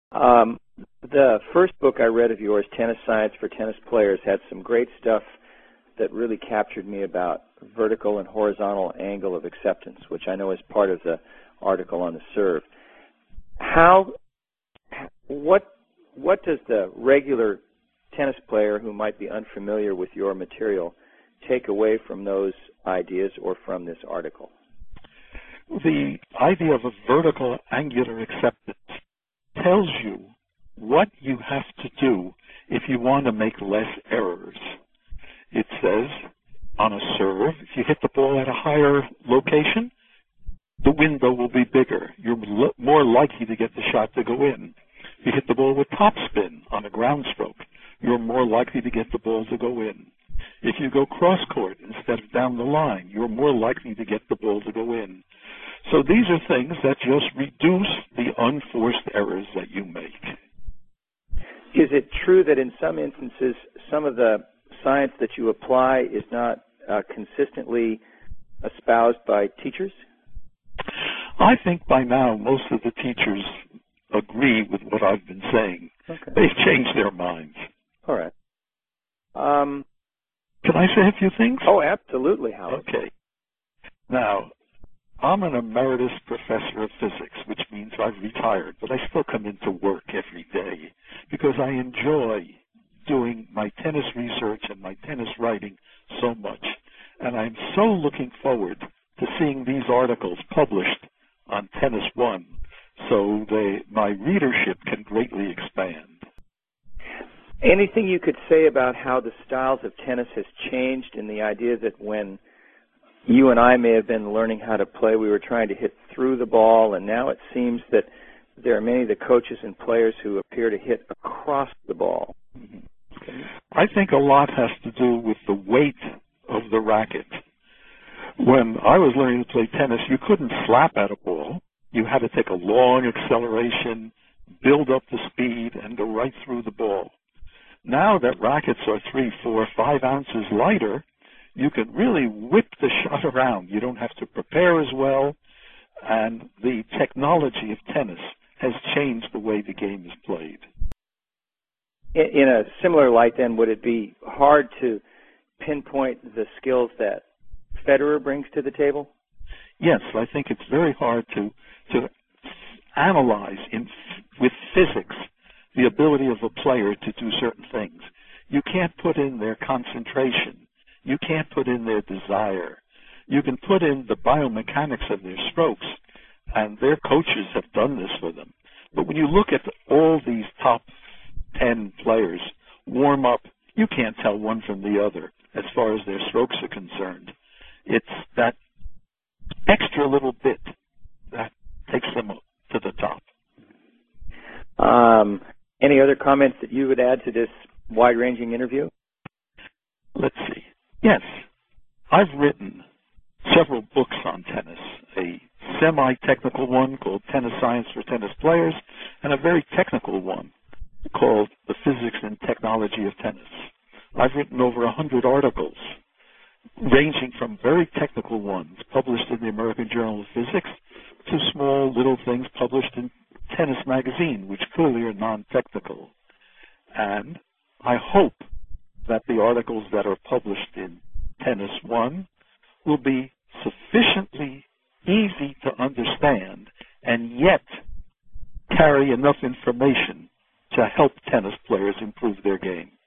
Um, the first book I read of yours, Tennis Science for Tennis Players, had some great stuff that really captured me about vertical and horizontal angle of acceptance, which I know is part of the article on the serve. What does the regular tennis player who might be unfamiliar with your material take away from those ideas or from this article? The idea of a vertical angular acceptance tells you what you have to do if you want to make less errors. It says on a serve, if you hit the ball at a higher location, the window will be bigger. You're more likely to get the shot to go in. If you hit the ball with topspin on a ground stroke, you're more likely to get the ball to go in. If you go cross court instead of down the line, you're more likely to get the ball to go in. So these are things that just reduce the unforced errors that you make. Is it true that in some instances, some of the science that you apply is not consistently espoused by teachers? I think by now most of the teachers agree with what I've been saying. Okay. They've changed their minds. All right. Can I say a few things? Oh, absolutely, Howard. Okay. Now, I'm an emeritus professor of physics, which means I've retired, but I still come into work every day because I enjoy doing my tennis research and my tennis writing so much. And I'm so looking forward to seeing these articles published on Tennis One so my readership can greatly expand. Anything you could say about how the styles of tennis has changed in the idea that when you and I may have been learning how to play, we were trying to hit through the ball, and now it seems that there are many of the coaches and players who appear to hit across the ball? I think a lot has to do with the weight of the racket. When I was learning to play tennis, you couldn't slap at a ball. You had to take a long acceleration, build up the speed, and go right through the ball. Now that rackets are 3, 4, 5 ounces lighter, you can really whip the shot around. You don't have to prepare as well, and the technology of tennis has changed the way the game is played. In a similar light, then, would it be hard to pinpoint the skills that Federer brings to the table? Yes, I think it's very hard to analyze with physics the ability of a player to do certain things. You can't put in their concentration. You can't put in their desire. You can put in the biomechanics of their strokes, and their coaches have done this for them. But when you look at all these top 10 players warm up, you can't tell one from the other as far as their strokes are concerned. It's that extra little bit that takes them up to the top. Any other comments that you would add to this wide-ranging interview? Let's see. Yes, I've written several books on tennis, a semi-technical one called Tennis Science for Tennis Players, and a very technical one called The Physics and Technology of Tennis. I've written over 100 articles, ranging from very technical ones published in the American Journal of Physics to small little things published in Tennis Magazine, which clearly are non-technical. And I hope that the articles that are published in Tennis One will be sufficiently easy to understand and yet carry enough information to help tennis players improve their game.